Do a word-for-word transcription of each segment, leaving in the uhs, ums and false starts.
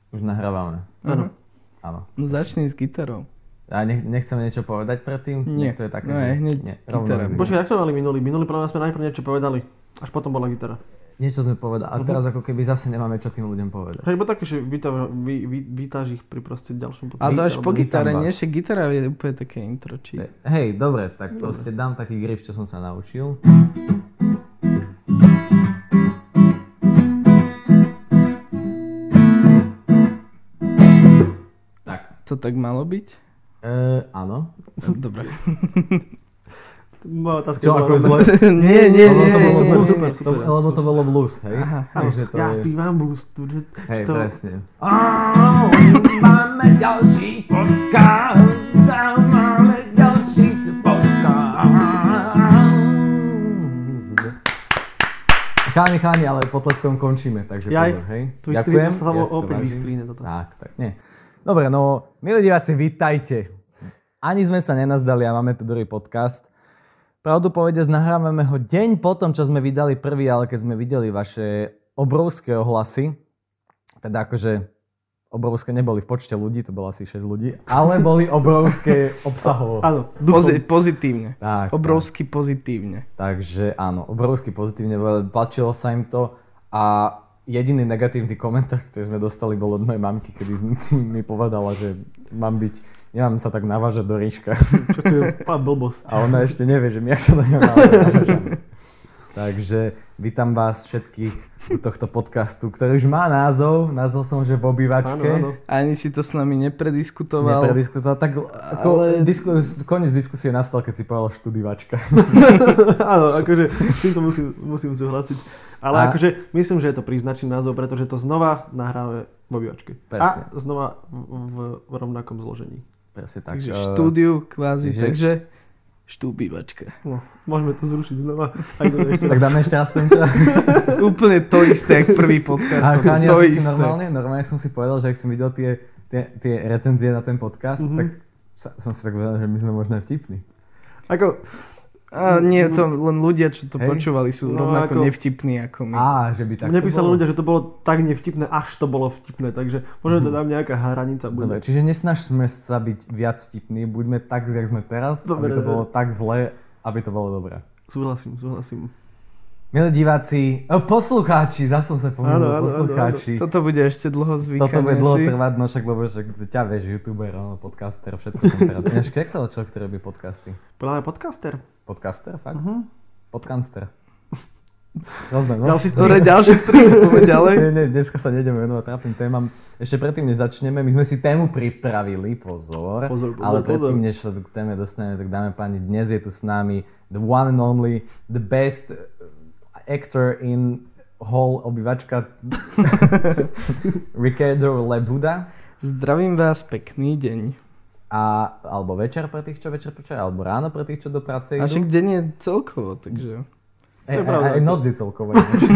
Už nahrávame. Áno. Áno. No začni s gitarou. A nech, nechceme niečo povedať predtým? Nie. To je také, no že... hneď nie, gitara. Počkaj, jak sme mali minulý? Minulý podľa mňa sme najprv niečo povedali. Až potom bola gitara. Niečo sme povedali. A teraz ako keby zase nemáme čo tým ľuďom povedať. Hej, bo také, že vítaš, vy, vy, vítaš ich pri proste ďalšom podcaste. Ale to až po Vítam gitare, vás. nie? Že gitara je úplne také intro, či... Hej, dobre, tak proste dám taký grif, čo som sa naučil. Tak. To tak malo byť? E, áno. Dobre. Moja otázka Čo, bola ako rovná. zle? Nie, nie, Lebo nie. to bolo super, blues, super, to, super. lebo to bolo blues, hej? Aha, Takže to Ja je... spívam blues. Tu, tu, Hej, to- presne. Máme ďalší podcast. Máme ďalší podcast. Cháni, cháni, ale potleskom končíme, takže Jaj, pozor, hej? Tu vystrihne sa ja si to opäť vážim. vystrihne toto. Tak, tak, nie. Dobre, no, milí diváci, vítajte. Ani sme sa nenazdali a máme tu druhý podcast. Pravdu povedať, nahrávame ho deň po tom, čo sme vydali prvý, ale keď sme videli vaše obrovské ohlasy, teda akože obrovské neboli v počte ľudí, to bolo asi šesť ľudí, ale boli obrovské obsahovo. Áno, Pozi- pozitívne. Tak, Obrovsky pozitívne. Takže áno, obrovsky pozitívne, páčilo sa im to a jediný negatívny komentár, ktorý sme dostali, bol od mojej mamky, kedy mi povedala, že mám byť, nemám sa tak navážať do ríška. Čo to je pá blbosť. A ona ešte nevie, že my ak sa do ňou navážame. Takže vítam vás všetkých u tohto podcastu, ktorý už má názov. Nazval som, že v obývačke. Áno, áno. Ani si to s nami neprediskutoval. Neprediskutoval. Tak ako Ale- diskus, koniec diskusie nastal, keď si povedal študívačka. Áno, akože s týmto musím, musím súhlasiť. Ale A- akože myslím, že je to príznačný názov, pretože to znova nahráme v obývačke. Presne. A znova v, v rovnakom zložení. Presne tak. Takže eh, štúdiu kvázi, že- takže štúbývačka. No, môžeme to zrušiť znova. Ak to ešte Tak raz. dáme ešte raz tento. Úplne to isté, jak prvý podcast. A toto, cháni, ja to som si isté. normálne, normálne som si povedal, že ak som videl tie, tie, tie recenzie na ten podcast, Mhm. tak sa, som si tak povedal, že my sme možno vtipní. Ako, A nie, to len ľudia, čo to Hej. počúvali, sú No, rovnako ako- nevtipní ako my. Á, že by tak mne písali ľudia, že to bolo tak nevtipné, až to bolo vtipné, takže možno to tam nejaká hranica bude. Dobre, čiže nesnažme sa byť viac vtipní, buďme tak, jak sme teraz, Dobre, aby to dobre. bolo tak zlé, aby to bolo dobré. Súhlasím, súhlasím. Milí diváci, oh, poslucháči, zase som sa Áno, pomýlil, áno, poslucháči. Toto bude ešte dlho zvykanie Toto bude dlho si. trvať, no však, lebo však ťa vieš, youtuber, no, podcaster, všetko som teraz. Ináč, jak sa človek, ktorý robí podcasty? Podľa mňa podcaster. Podcaster, fakt? Mhm. Podcaster. Rozumiem, no? Ďalší Dobre, ďalší string, poďme ďalej. Nie, nie, dneska sa nejdeme venovať trápnym témam. Ešte predtým, než začneme, my sme si tému pripravili, pozor. Pozor, pozor, ale pozor. predtým, než sa k téme dostaneme, tak dáme páni, dnes je tu s nami the one and only, the best actor in whole obývačka Ricardo Lebuda. Zdravím vás, pekný deň. A, alebo večer pre tých, čo večer počúvajú, alebo ráno pre tých, čo do práce idú. A však deň je celkovo, takže... Aj, To je aj, pravda. aj noc je celkovo.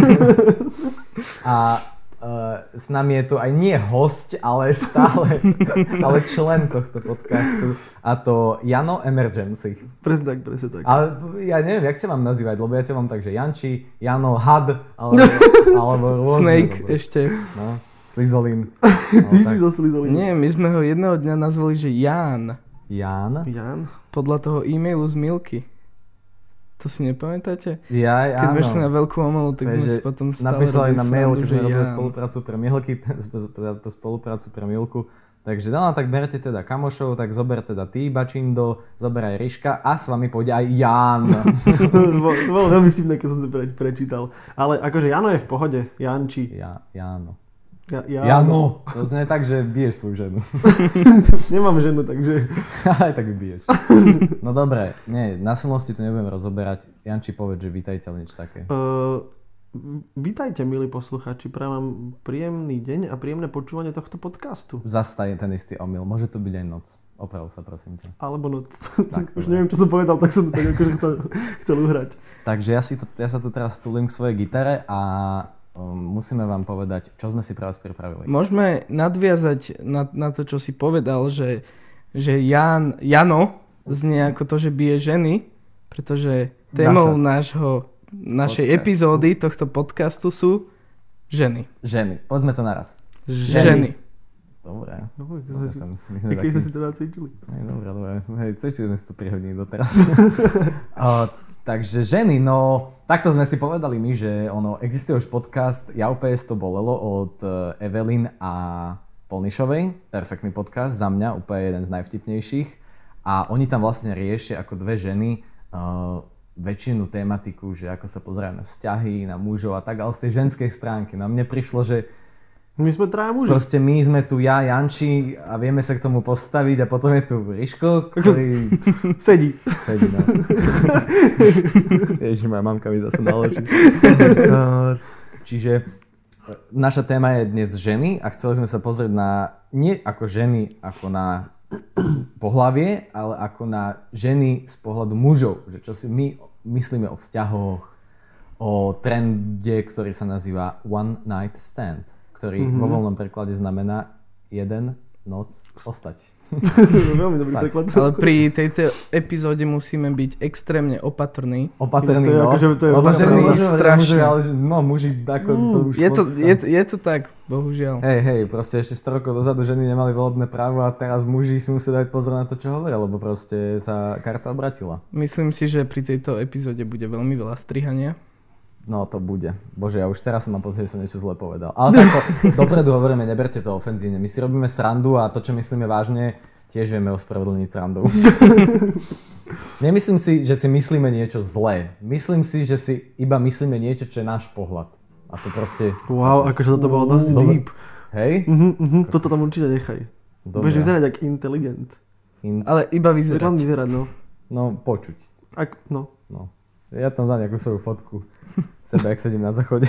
A uh, s nami je tu aj nie hosť, ale stále ale člen tohto podcastu. A to Jano Emergency. Presne tak, presne tak. Ale ja neviem, jak ťa mám nazývať, lebo ja ťa mám tak, že Janči, Jano, Had, alebo, alebo rôzne. Snake lebo- ešte. No, Slizolín. Ty No, si tak. zo Slizolín. Nie, my sme ho jedného dňa nazvali, že Ján. Jan? Jan? Podľa toho e-mailu z Milky. To si nepamätáte? Jaj, Keď áno. sme šli na veľkú omelu, tak Vieš, sme že si potom stále napísali robili na mail, srandu, keď že sme robili Ján. spoluprácu pre Milky, spoluprácu pre Milku. Takže no, tak berte teda kamošov, tak zober teda ty, Bačindo, zober aj Ryška a s vami pôjde aj Jan. to, bolo, to bolo veľmi vtipné, keď som si pre, prečítal. Ale akože Jano je v pohode. Janči. Ja, Jano. Ja, ja, Jano! To znie tak, že biješ svoju ženu. Nemám ženu, takže... Aj tak ju biješ. No dobre, nie, na silnosti tu nebudem rozoberať. Janči, povedz, že vítajte, ale nič také. Uh, vítajte, milí posluchači. Prajem vám príjemný deň a príjemné počúvanie tohto podcastu. Zastane ten istý omyl. Môže to byť aj noc. Oprav sa, prosím ťa. Alebo noc. Tak, Už dobre. neviem, čo som povedal, tak som to tak akože chcel, chcel uhrať. Takže ja, si to, ja sa tu teraz tulím k svojej gitare a um, musíme vám povedať, čo sme si pre vás pripravili. Môžeme nadviazať na, na to, čo si povedal, že, že Jan, Jano znie ako to, že bije ženy, pretože témou nášho, našej Podcast. epizódy tohto podcastu sú ženy. Ženy. Poďme to naraz. Ženy. dobre. No, dobre si, tam, my sme keď takí... sme si to nacvičili. Hej, dobre, dobre. Hej, cvičili sme si to tri hodiny doteraz. uh, takže ženy, no takto sme si povedali my, že ono, existuje už podcast Ja ú pé es to bolelo od uh, Evelyn a Polnišovej. Perfektný podcast, za mňa úplne jeden z najvtipnejších. A oni tam vlastne riešia ako dve ženy uh, väčšinu tematiku, že ako sa pozerajú na vzťahy, na mužov a tak, ale z tej ženskej stránky. Na mne prišlo, že my sme traja muži. proste my sme tu ja, Janči a vieme sa k tomu postaviť a potom je tu Riško, ktorý sedí. sedí, no. Ježiš, moja mamka mi zase naloží. Čiže naša téma je dnes ženy a chceli sme sa pozrieť na, nie ako ženy, ako na pohlavie, ale ako na ženy z pohľadu mužov. Že čo si my myslíme o vzťahoch, o trende, ktorý sa nazýva One Night Stand, ktorý mm-hmm. vo voľnom preklade znamená jeden noc ostať. Veľmi dobrý preklad. Ale pri tejto epizóde musíme byť extrémne opatrní. Opatrní, to je no. Ako, že to je lebo ženy opatrný, strašne. ale no muži ako Mm, to už je, to, moc sa- je, je to tak, bohužiaľ. Hej, hej, proste ešte sto rokov dozadu ženy nemali volebné právo a teraz muži si musia dať pozor na to, čo hovoria, lebo proste sa karta obratila. Myslím si, že pri tejto epizóde bude veľmi veľa strihania. No to bude. Bože, ja už teraz som mám pocit, že som niečo zle povedal. Ale takto, dopredu hovoríme, neberte to ofenzívne. My si robíme srandu a to, čo myslíme vážne, tiež vieme ospravedlniť srandou. Nemyslím si, že si myslíme niečo zlé. Myslím si, že si iba myslíme niečo, čo je náš pohľad. A to proste... Wow, akože toto bolo dosť Dobre. deep. Hej? Uh-huh, uh-huh, toto tam určite nechaj. Dobre. Budeš vyzerať ako inteligent. In... Ale iba vyzerať. Len vyzerať, no. No, počuť. Ak, no. No. Ja tam dám nejakú svoju fotku. Sebe, ak sedím na záchode.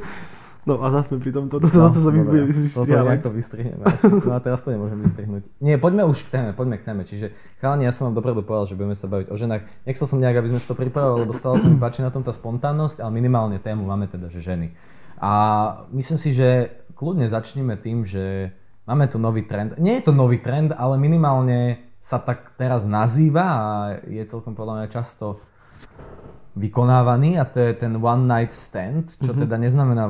No a zase sme pri tomto, toto No, zase sa mi bude dobre. Toto vystriávať. nejako vystrihneme. asi. No a teraz to nemôžem vystrihnúť. Nie, poďme už k téme, poďme k téme. Čiže chalani, ja som vám dopredu povedal, že budeme sa baviť o ženách. Nechcel som nejak, aby sme si to pripravili, lebo stále sa mi páči na tom tá spontánnosť, ale minimálne tému máme teda, že ženy. A myslím si, že kľudne začneme tým, že máme tu nový trend. Nie je to nový trend, ale minimálne sa tak teraz nazýva a je celkom podľa mňa často vykonávaný a to je ten one night stand, čo mm-hmm. teda neznamená,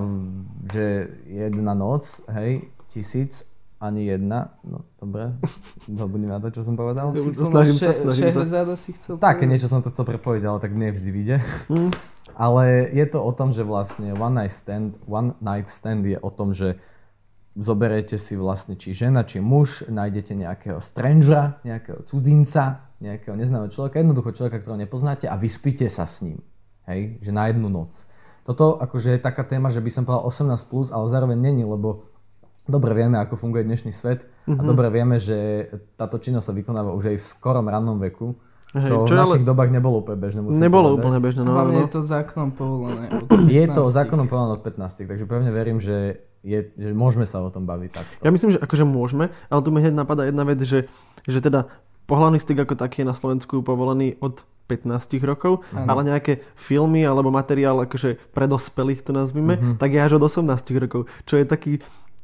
že jedna noc, hej, tisíc, ani jedna, no dobre, zabudím na to, čo som povedal. Jo, Si chcel snažím sa, še- snažím sa. šehrezáda si chcel Také povedať? niečo som to chcel prepojiť, ale tak nevždy vyjde. Mm. Ale je to o tom, že vlastne one night stand, one night stand je o tom, že zoberiete si vlastne či žena, či muž, nájdete nejakého strangera, nejakého cudzinca, nejakého neznámeho človeka, jednoducho človeka, ktorého nepoznáte a vyspíte sa s ním. Hej, že na jednu noc. Toto akože je taká téma, že by som povedal osemnásť plus, ale zároveň není, lebo dobre vieme, ako funguje dnešný svet mm-hmm. a dobre vieme, že táto činnosť sa vykonáva už aj v skorom rannom veku, Hej, čo, čo v našich ale... dobách nebolo úplne bežné. Nebolo povedať. úplne bežné, no, Hlavne no. je to zákonom povolené. Od Je to pätnástich. zákonom povolené od pätnástich, takže pevne verím, že, je, že môžeme sa o tom baviť takto. Ja myslím, že akože môžeme, ale tu mi hneď napadá jedna vec, že, že teda pohlavný styk ako taký je na Slovensku povolený od pätnásť rokov, Ano. ale nejaké filmy alebo materiál akože pre dospelých to nazvime, Mhm. tak je až od osemnásť rokov, čo je taký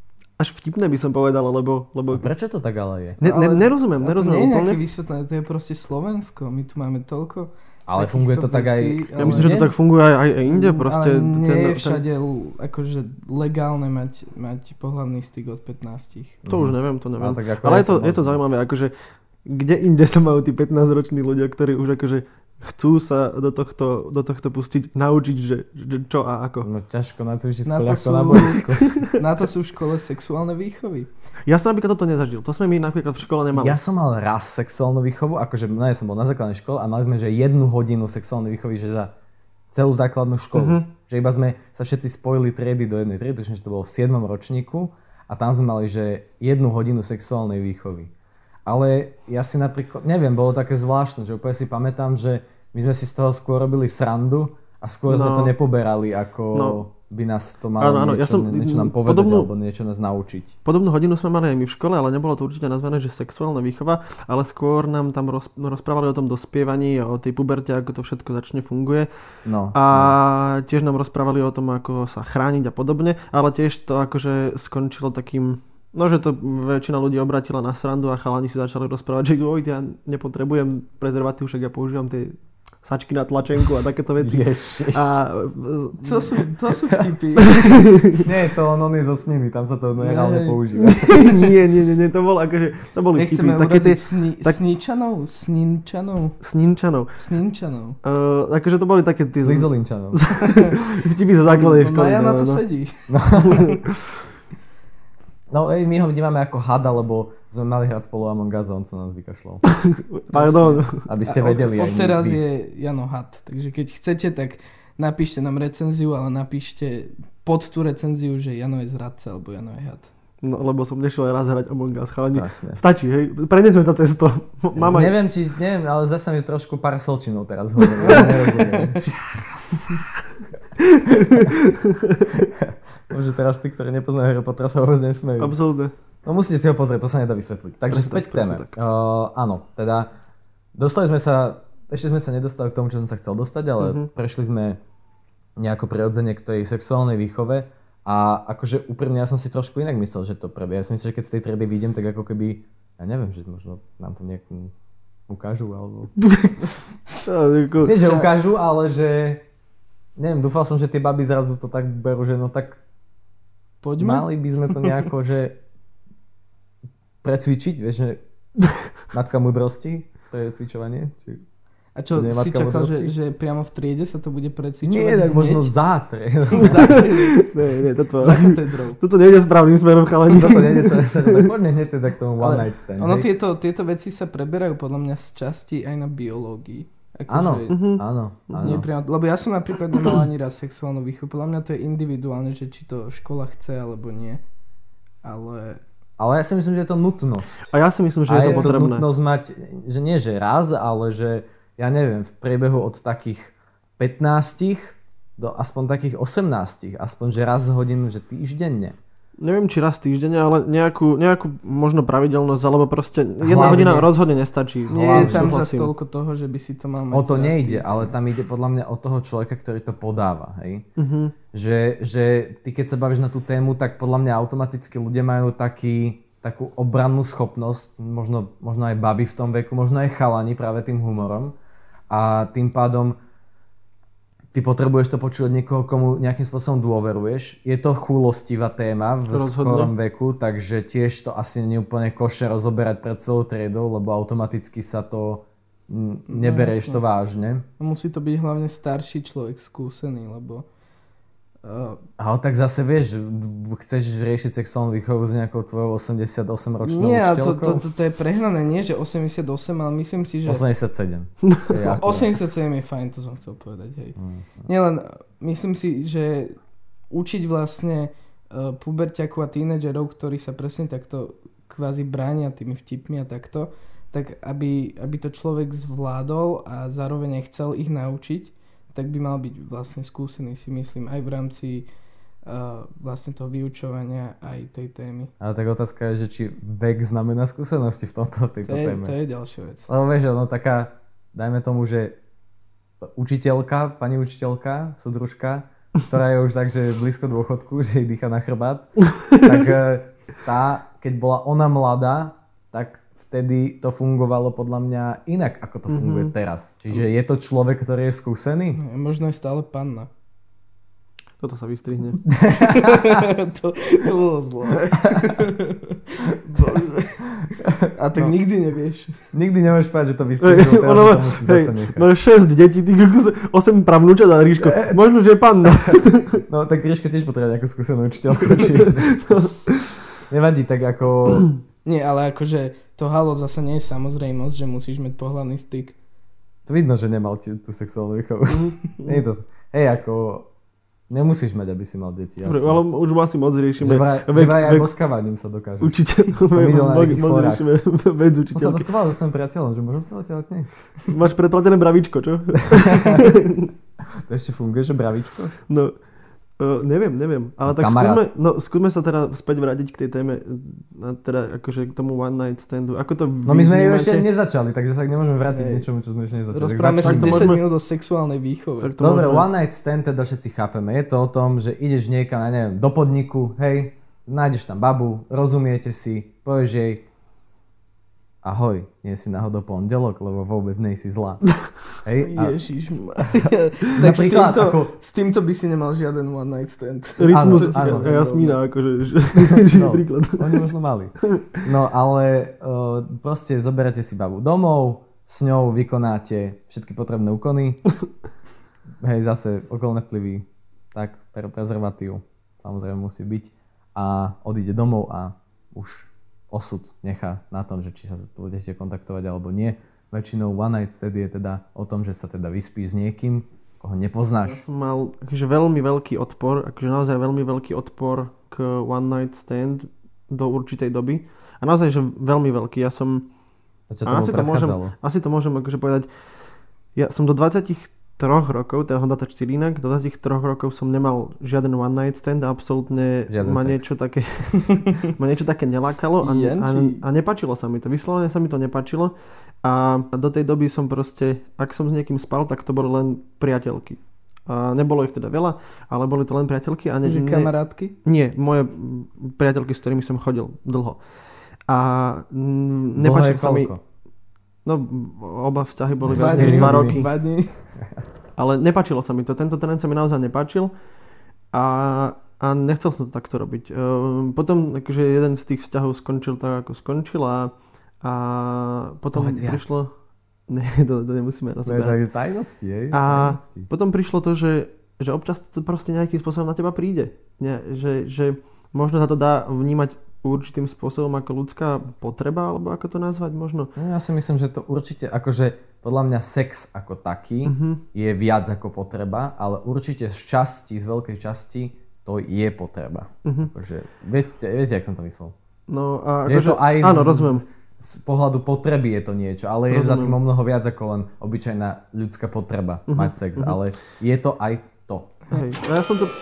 až vtipné by som povedal, lebo... lebo... Prečo to tak ale je? Ne, ne, Ale- nerozumiem, A to nerozumiem nie je úplne. nejaké vysvetlené, to je proste Slovensko. My tu máme toľko Ale takýchto funguje to tak aj... vecí, Ja ale- myslím, že to Nie? tak funguje aj, aj inde, proste... Ale nie ten- je ten- všade l- akože legálne mať, mať pohlavný styk od pätnástich. To už neviem, to neviem. Ale tak ako Ale je je to, to je to možné. zaujímavé, akože kde inde sa majú tí pätnásťroční ľudia, ktorí už akože chcú sa do tohto, do tohto pustiť, naučiť, že, že čo a ako. No ťažko nacvičiť Na to skôr ako sú- na boisku. Na to sú v škole sexuálne výchovy. Ja som napríklad toto nezažil, to sme my napríklad v škole nemali. Ja som mal raz sexuálnu výchovu, akože no ja som bol na základnej škole a mali sme, že jednu hodinu sexuálnej výchovy, že za celú základnú školu. Mhm. Že iba sme sa všetci spojili triedy do jednej triedy, tuším, že to bolo v siedmom ročníku a tam sme mali, že jednu hodinu sexuálnej výchovy. Ale ja si napríklad, neviem, bolo také zvláštne, že úplne si pamätám, že my sme si z toho skôr robili srandu a skôr sme No. to nepoberali, ako No. by nás to malo Áno, áno, niečo, ja som- niečo nám povedať podobnú- alebo niečo nás naučiť. Podobnú hodinu sme mali aj my v škole, ale nebolo to určite nazvané, že sexuálna výchova, ale skôr nám tam roz, rozprávali o tom dospievaní a o tej puberte, ako to všetko začne funguje. No, A tiež nám rozprávali o tom, ako sa chrániť a podobne, ale tiež to akože skončilo takým, no že to väčšina ľudí obratila na srandu a chalani si začali rozprávať, že oj, ja nepotrebujem prezervatív, však ja používam tie sačky na tlačenku a takéto veci. Ježiš. A, To sú, to sú vtipy. Nie, to on, on je zo sniny, tam sa to reálne používa. nie, nie, nie, nie, to bol akože, to boli Nechceme vtipy. Také tie, sni, tak, sníčanov, sninčanov, Sninčanov. sninčanov. Uh, akože to boli také tie... Slizolinčanov. Vtipy zo základnej školy. Maja na no, to no. sedí. No ej, my ho vnímame ako hada, lebo sme mali hrať spolu Among Us a on sa nás vykašľal. Pardon. Aby ste A vedeli. Od, aj od teraz vy. je Jano had. Takže keď chcete, tak napíšte nám recenziu, ale napíšte pod tú recenziu, že Jano je zradca, alebo Jano je had. No, lebo som nešiel raz hrať Among Us, chalani. Jasne. Stačí, hej, prenesme to cesto. Mama... Neviem, či, neviem, ale zase mi trošku pár selčinov teraz hovorí. Ja nerozumiem. Môže teraz tí, ktorí nepoznajú Harry Pottera, sa vôbec nesmejú. Absolútne. No musíte si ho pozrieť, to sa nedá vysvetliť. Takže Presne späť tak, k téme. presne tak. Uh, áno, teda dostali sme sa, ešte sme sa nedostali k tomu, čo som sa chcel dostať, ale uh-huh. prešli sme nejako prirodzene k tej sexuálnej výchove a akože úprimne ja som si trošku inak myslel, že to prebieha. Ja si myslím, že keď z tej triedy vyjdem, tak ako keby, ja neviem, že možno nám to nejak ukážu, alebo... Nie, že ukážu, ale že... Neviem, dúfal som, že tie baby zrazu to tak berú, že no tak... Poďme. Mali by sme to nejako, že... precvičiť, vieš, že... Matka múdrosti, to je cvičovanie. Či... A čo, Nie, si čakal, že, múdrosti? že priamo v triede sa to bude precvičovať? Nie, tak hneď? možno zátre. Nie, nie, toto... Za katedrou. Toto nejde správnym smerom, chalani. Toto nejde sa, tak poďme hneď teda k tomu one night stand. Ono hej? tieto, tieto veci sa preberajú podľa mňa z časti aj na biológii. Ako Áno, že áno, áno. nie priamo, lebo ja som napríklad nemal ani raz sexuálnu výchovu. Podľa mňa to je individuálne, že či to škola chce alebo nie. Ale... Ale ja si myslím, že je to nutnosť. A ja si myslím, že A je to je to potrebné. nutnosť mať, že nie že raz, ale že ja neviem, v priebehu od takých pätnástich do aspoň takých osemnástich, aspoň že raz hodinu, že týždenne. Neviem, či raz týždenne, ale nejakú, nejakú možno pravidelnosť, alebo proste Hlavne- jedna hodina rozhodne nestačí. Nie je Hlavne tam za Súhlasím. toľko toho, že by si to mal mať. O to raz nejde, týždenne. ale tam ide podľa mňa o toho človeka, ktorý to podáva. Hej? Mhm. Že, že ty keď sa bavíš na tú tému, tak podľa mňa automaticky ľudia majú taký, takú obrannú schopnosť, možno, možno aj baby v tom veku, možno aj chalani práve tým humorom. A tým pádom ty potrebuješ to počuť od niekoho, komu nejakým spôsobom dôveruješ. Je to chúlostivá téma v Rozhodne. skorom veku, takže tiež to asi nie je úplne košer rozoberať pred celou triedou, lebo automaticky sa to mm, neberieš jasne. to vážne. Musí to byť hlavne starší človek, skúsený, lebo... Uh, Ale tak zase vieš, chceš riešiť sexuálnu výchovu s nejakou tvojou osemdesiatosemročnou nie, ale to, učiteľkou? to, to, to je prehnané, nie že osemdesiatosem, ale myslím si, že... osemdesiatsedem. To je akurát. osemdesiatsedem je fajn, to som chcel povedať, hej. Mm. Nielen, myslím si, že učiť vlastne uh, puberťakov a tínedžerov, ktorí sa presne takto kvázi bránia tými vtipmi a takto, tak aby, aby to človek zvládol a zároveň aj chcel ich naučiť, tak by mal byť vlastne skúsený, si myslím, aj v rámci uh, vlastne toho vyučovania aj tej témy. Ale tak otázka je, že či vek znamená skúsenosti v tomto, v tejto To je, téme. to je ďalšia vec. Lebo vieš, no taká, dajme tomu, že učiteľka, pani učiteľka, súdružka, ktorá je už tak, že blízko dôchodku, že jej dýcha na chrbát, tak eh, tá, keď bola ona mladá, tak vtedy to fungovalo podľa mňa inak, ako to funguje mm-hmm. teraz. Čiže je to človek, ktorý je skúsený? No, možno je stále panna. Toto sa vystrihne. to, to bolo zlé. Bože. A tak no. nikdy nevieš. Nikdy nemôžeš povedať, že to vystrihol, teraz Ono, to musíš hej, zase nechať. no šesť detí, ty kokos, osem pravnúčat a Ríško. Možno, že je panna. No tak Ríško tiež potrebuje nejakú skúsenú učiteľku. Či... Nevadí, tak ako... Nie, ale akože to halo zase nie je samozrejmosť, že musíš mať pohlavný styk. To vidno, že nemal ti tú sexuálnu výchovu. Nie je to... Hej, ako... Nemusíš mať, aby si mal deti, jasné. Ale už asi moc riešime. Že vraj, že vraj aj boskávaním sa dokážeš. Učiteľ. videl na nejakých Moc fórach. riešime vec On sa učiteľky. boskoval so svojím priateľom, že môžem sa odtiaľ k nej. Máš predplatené bravičko, čo? To ešte funguje, že bravičko? No, uh, neviem, neviem. Ale tak Kamarát. skúsme, no, skúsme sa teda späť vrátiť k tej téme, a teda akože k tomu one night standu. Ako to No my sme ju vnímate? ešte nezačali, takže sa nemôžeme vrátiť k Hej. niečomu, čo sme ešte nezačali. Rozprávame Tak si začneme. to desať môžeme- minút o sexuálnej výchove. Tak to Dobre, môžeme- one night stand teda všetci chápeme. Je to o tom, že ideš niekam, ja neviem, do podniku, hej, nájdeš tam babu, rozumiete si, povieš jej a ahoj, nie si náhodou pondelok, lebo vôbec nejsi zlá. Hej, a... Ježišmaria. Tak s týmto, ako... s týmto by si nemal žiaden one night stand. Rytmus, áno, áno, Jasmína, akože, že, no, príklad. Oni možno mali. No ale uh, proste zoberete si babu domov, s ňou vykonáte všetky potrebné úkony. Hej, zase okolné vplyvy, tak prezervatív samozrejme musí byť. A odíde domov a už osud nechá na tom, že či sa budete kontaktovať alebo nie. Väčšinou one night stand je teda o tom, že sa teda vyspíš s niekým, koho nepoznáš. Ja som mal akože veľmi veľký odpor, akože naozaj veľmi veľký odpor k one night stand do určitej doby. A naozaj, že veľmi veľký. Ja som... Čo tomu asi, to môžem, asi to môžem akože povedať. Ja som do dvadsaťtri rokov, teda Honda štyri inak, do dvadsaťtri rokov som nemal žiaden one night stand a absolútne žiaden ma sex. niečo také ma niečo také nelákalo a, a, a nepáčilo sa mi to. Vyslovene sa mi to nepáčilo a do tej doby som proste, ak som s niekým spal, tak to boli len priateľky. A nebolo ich teda veľa, ale boli to len priateľky. A ne, ne, kamarátky? Nie, moje priateľky, s ktorými som chodil dlho. A m, nepáčilo sa mi... No, oba vzťahy boli dva, viac než dva roky. Dva dní. Ale nepáčilo sa mi to. Tento trend sa mi naozaj nepáčil a, a nechcel som to takto robiť. Uh, potom akože jeden z tých vzťahov skončil tak, ako skončil a, a potom Povedz prišlo... Ne, to, to nemusíme To rozoberať. je tajnosti, hej? A tajnosti. potom prišlo to, že, že občas to proste nejakým spôsobom na teba príde. Nie, že, že možno sa to dá vnímať určitým spôsobom ako ľudská potreba, alebo ako to nazvať možno? No, ja si myslím, že to určite, akože podľa mňa sex ako taký uh-huh. je viac ako potreba, ale určite z časti, z veľkej časti to je potreba. Uh-huh. Akože, viete, viete, jak som to myslel? No, a je akože, to aj áno, z, rozumiem. Z, z pohľadu potreby je to niečo, ale je rozumiem. Za tým o mnoho viac ako len obyčajná ľudská potreba uh-huh. mať sex, uh-huh. ale je to aj to. Hej, ja som to...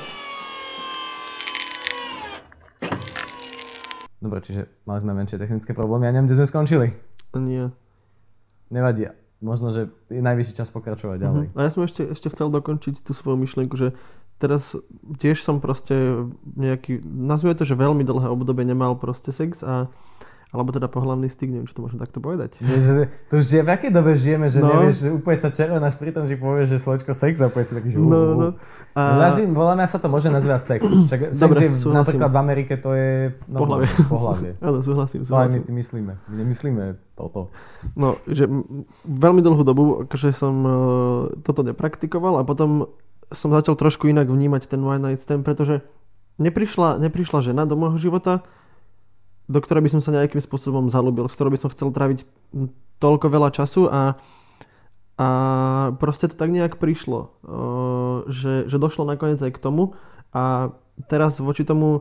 Dobre, čiže mali sme menšie technické problémy a neviem, kde sme skončili. Nie. Nevadí. Možno, že je najvyšší čas pokračovať ďalej. Uh-huh. A ja som ešte, ešte chcel dokončiť tú svoju myšlienku, že teraz tiež som proste nejaký, nazvime to, že veľmi dlhé obdobie nemal proste sex a alebo teda pohlavný styk, neviem, či to môžem takto povedať. Že, to už je, v akej dobe žijeme, že no. nevieš, že úplne sa červenáš pri tom, že povieš, že sločko sex a úplne si taký, že uh, no, no. A... Podľa mňa sa to môže nazývať sex. Však sex Dobre, je súhlasím. Napríklad v Amerike to je no, pohlavie. pohlavie. Áno, súhlasím, súhlasím. To aj my súhlasím. ty myslíme. My nemyslíme toto. No, že m- veľmi dlhú dobu, akože som uh, toto nepraktikoval a potom som začal trošku inak vnímať ten one night stand, pretože neprišla, neprišla žena do môjho života, do ktorej by som sa nejakým spôsobom zalúbil, s ktorou by som chcel tráviť toľko veľa času a, a proste to tak nejak prišlo, že, že došlo nakoniec aj k tomu a teraz voči tomu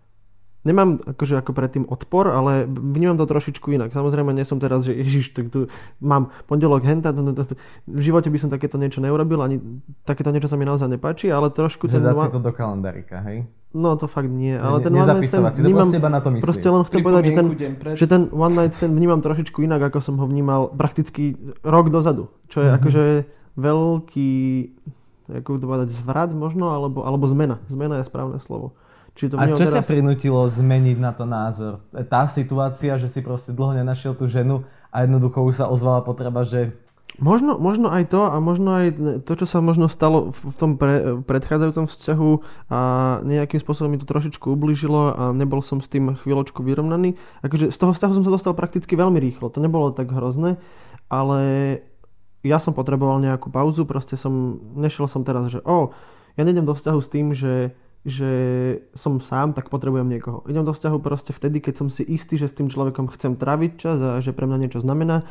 nemám akože ako predtým odpor, ale vnímam to trošičku inak. Samozrejme nie som teraz, že ježiš, tak tu mám pondelok henta, v živote by som takéto niečo neurobil, ani takéto niečo sa mi naozaj nepáči, ale trošku... Že ten dať si to do kalendárika, hej? No to fakt nie, ale ne, ten one night stand vnímam, na to proste len chcem povedať, že ten, že ten one night stand vnímam trošičku inak, ako som ho vnímal prakticky rok dozadu, čo je mm-hmm. akože veľký, ako to povedať, zvrat možno, alebo, alebo zmena. Zmena je správne slovo. Čiže to a čo teraz... ťa prinútilo zmeniť na to názor? Tá situácia, že si proste dlho nenašiel tú ženu a jednoducho už sa ozvala potreba, že... Možno, možno aj to a možno aj to, čo sa možno stalo v tom pre, predchádzajúcom vzťahu a nejakým spôsobom mi to trošičku ublížilo a nebol som s tým chvíľočku vyrovnaný. Akože z toho vzťahu som sa dostal prakticky veľmi rýchlo. To nebolo tak hrozné, ale ja som potreboval nejakú pauzu. Proste som, nešiel som teraz, že o, ja nejdem do vzťahu s tým, že že som sám, tak potrebujem niekoho. Idem do vzťahu proste vtedy, keď som si istý, že s tým človekom chcem tráviť čas a že pre mňa niečo znamená.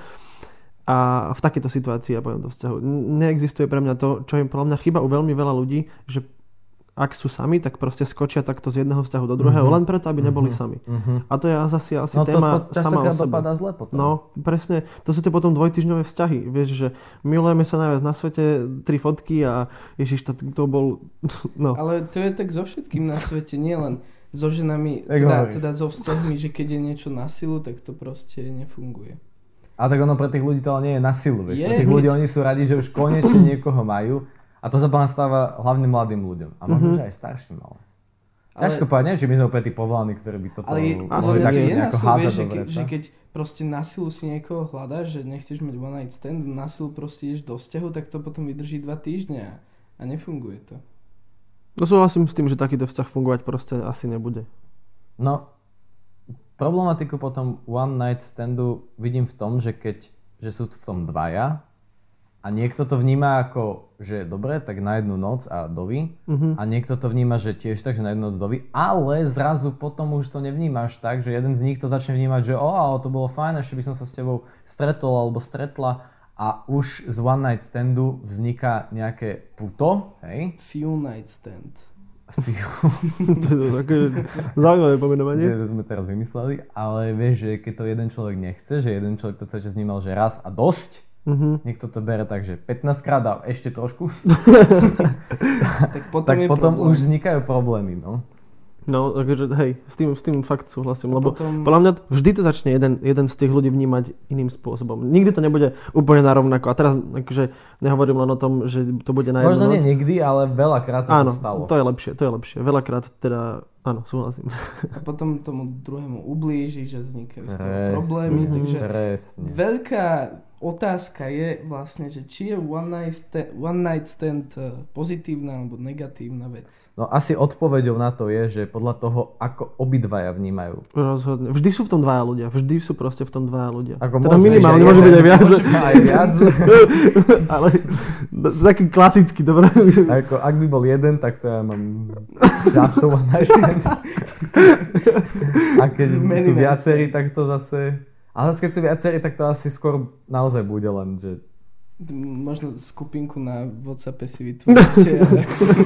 A v takejto situácii ja pôjdem do vzťahu. Neexistuje pre mňa to, čo je podľa mňa chyba u veľmi veľa ľudí, že ak sú sami, tak proste skočia takto z jedného vzťahu do druhého, mm-hmm. len preto, aby neboli mm-hmm. sami. Mm-hmm. A to je zase asi no, téma to, to sama o sebe. dopadá zle potom. No, presne. To sú tie potom dvojtýždňové vzťahy. Vieš, že milujeme sa najviac na svete, tri fotky a ježiš, to, to bol... No. Ale to je tak so všetkým na svete, nie len so ženami, teda, teda so vzťahmi, že keď je niečo na silu, tak to proste nefunguje. A tak ono pre tých ľudí to nie je na silu, vieš. Je, pre tých ľudí oni sú radi, že už konečne niekoho majú. A to sa stáva hlavne mladým ľuďom. A možno, mm-hmm. že aj starším, ale... Ale, ťažko povedať, neviem, či my sme opäť tí povolaní, ktorí by toto ale je, asi takto je nejako násil, hádzať vieš, do že, ke, vreca. že keď proste na silu si niekoho hľadáš, že nechceš mať one night stand, na silu proste ideš do vzťahu, tak to potom vydrží dva týždne a, a nefunguje to. No súhlasím s tým, že takýto vzťah fungovať proste asi nebude. No, problematiku potom one night standu vidím v tom, že keď že sú v tom dvaja a niekto to vníma ako, že dobre, tak na jednu noc a dovi Mhm. a niekto to vníma, že tiež tak, že na jednu noc dovi, ale zrazu potom už to nevnímaš tak, že jeden z nich to začne vnímať, že o, ale to bolo fajn, ešte by som sa s tebou stretol alebo stretla a už z one night standu vzniká nejaké puto, hej? Few night stand. To je také zaujímavé pomenovanie. Že sme teraz vymysleli, ale vieš, že keď to jeden človek nechce, že jeden človek to celý čas vnímal, že raz a dosť, Mhm. niekto to bere tak, že pätnásť krát a ešte trošku, Tak potom, tak je potom problém. už vznikajú problémy, no. No, takže hej, s tým, s tým fakt súhlasím, lebo potom- podľa mňa vždy to začne jeden, jeden z tých ľudí vnímať iným spôsobom. Nikdy to nebude úplne narovnako. A teraz akože nehovorím len o tom, že to bude na jednu Možno noc. nie nikdy, ale veľakrát sa Áno, to stalo. to je lepšie, to je lepšie. Veľakrát teda, áno, súhlasím. A potom tomu druhému ublíži, že vznikajú z toho Presne, problémy, takže presne. veľká otázka je vlastne, že či je one night stand, one night stand eh, pozitívna alebo negatívna vec. No asi odpoveďou na to je, že podľa toho, ako obidvaja vnímajú. Rozhodne. Vždy sú v tom dvaja ľudia. Vždy sú proste v tom dvaja ľudia. Ako teda môže minimálne, byť môže byť aj jeden, viac. môže byť aj viac. Ale d- taký klasický, dobre. Ako, ak by bol jeden, tak to ja mám často one night stand. A keď Many sú night viacerí, tak to zase... Ale zase keď sú viacerí, tak to asi skôr naozaj bude len, že... Možno skupinku na WhatsAppe si vytvoríte. Ale...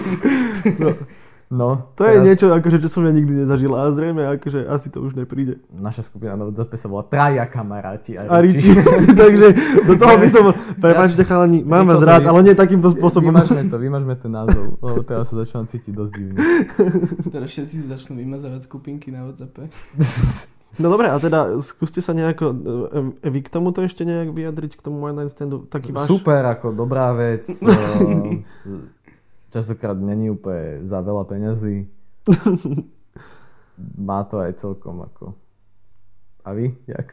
No, To je niečo, akože, čo som ja nikdy nezažil. A zrejme, akože asi to už nepríde. Naša skupina na WhatsAppe sa volá Traja kamaráti a A Riči. Riči. Takže do toho by som... Prepáčte chalani, mám vás rád, ale nie takýmto spôsobom. Vymažme to, vymažme ten názov, lebo teraz sa začínam cítiť dosť divne. Teraz všetci si začnú vymazávať skupinky na WhatsAppe. No dobre, a teda skúste sa nejako, e, vy k tomuto ešte nejak vyjadriť, k tomu one night standu, taký váš... Super, ako dobrá vec. eh, Častokrát není úplne za veľa peňazí. Má to aj celkom ako... A vy? Jak?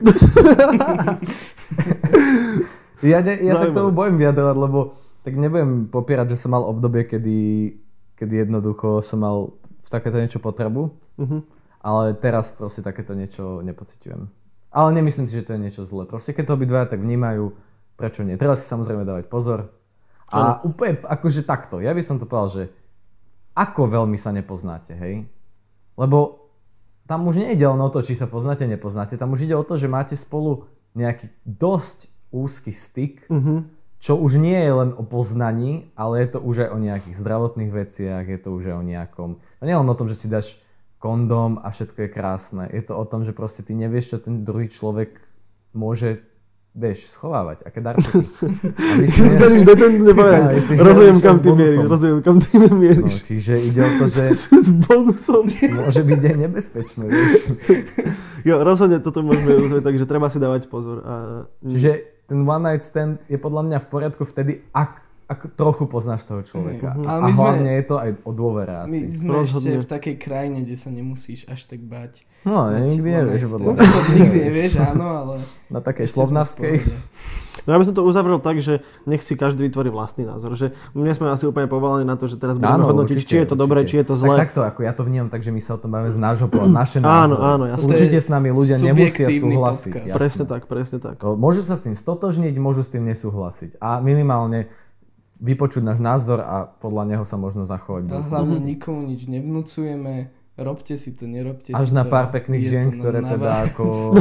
ja ne, ja sa k tomu bojím vyjadrovať, lebo tak nebudem popierať, že som mal obdobie, kedy, kedy jednoducho som mal v takéto niečo potrebu. Uh-huh. Ale teraz proste takéto niečo nepociťujem. Ale nemyslím si, že to je niečo zlé. Proste keď to obidvaja tak vnímajú, prečo nie? Treba si samozrejme dávať pozor. A Čo? úplne akože takto. Ja by som to povedal, že ako veľmi sa nepoznáte, hej? Lebo tam už nejde len o to, či sa poznáte, nepoznáte. Tam už ide o to, že máte spolu nejaký dosť úzky styk, Uh-huh. čo už nie je len o poznaní, ale je to už aj o nejakých zdravotných veciach, je to už aj o nejakom... No nie len o tom, že si dáš kondóm a všetko je krásne. Je to o tom, že proste ty nevieš, čo ten druhý človek môže, vieš, schovávať. Aké darčeky. A my si Si snažíš decentne povedať. Ja, si Rozumiem, hovoríš kam aj s ty mieríš, bonusom. rozumiem, kam ty No, mieríš. čiže ide o to, že S bonusom. môže byť aj nebezpečné, vieš. Jo, rozhodne toto môžeme rozumieť, takže treba si dávať pozor. A... Čiže ten one night stand je podľa mňa v poriadku vtedy, ak, ak trochu poznáš toho človeka. Mhm. A Ale my sme- hlavne je to aj o dôvere My asi. sme Rozhodne. ešte v takej krajine, kde sa nemusíš až tak báť. No, nikdy nevieš, podľa mňa. To nikdy nevieš, áno, ale... Na takej ešte sme v slovnavskej. pohode. No ja by som to uzavrel tak, že nech si každý vytvorí vlastný názor. Že my sme asi úplne povolaní na to, že teraz budeme Áno, hodnotiť, určite, či je to dobré, určite. či je to Tak zlé. takto, ako ja to vnímam, takže my sa o tom bavíme z nášho pohľadu, naše Áno, názory. áno, jasné. Určite s nami ľudia nemusia Subjektívny súhlasiť. podcast. jasné. Presne tak, presne tak. To Môžu sa s tým stotožniť, môžu s tým nesúhlasiť. A minimálne vypočuť náš názor a podľa neho sa možno zachovať. A hlavne nikomu nič nevnúcujeme, robte si to, nerobte Až si to. na pár pekných Je žien, to ktoré na teda vás. ako...